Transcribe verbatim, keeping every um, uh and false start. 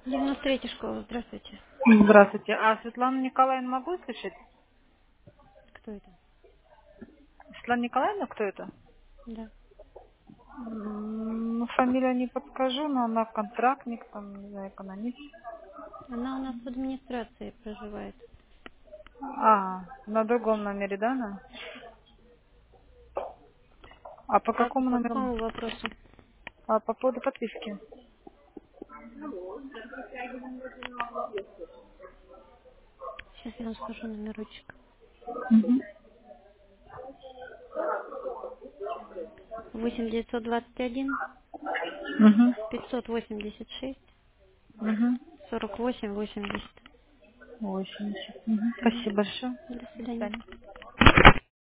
девяносто третья школа, здравствуйте. Здравствуйте. А Светлану Николаевну могу слышать? Кто это? Светлана Николаевна, кто это? Да. М, Ну, фамилию не подскажу, но она контрактник, там, не знаю, экономист. Она у нас в администрации проживает. А, на другом номере, да, она? А по Как, какому по номеру? какому вопросу? А, по поводу подписки. Сейчас я вам скажу номерочек. восемь девятьсот двадцать один Угу. пятьсот восемьдесят шесть Угу. сорок восемь восемьдесят. восемьдесят. Угу. Мгм. Спасибо большое. До До свидания. свидания.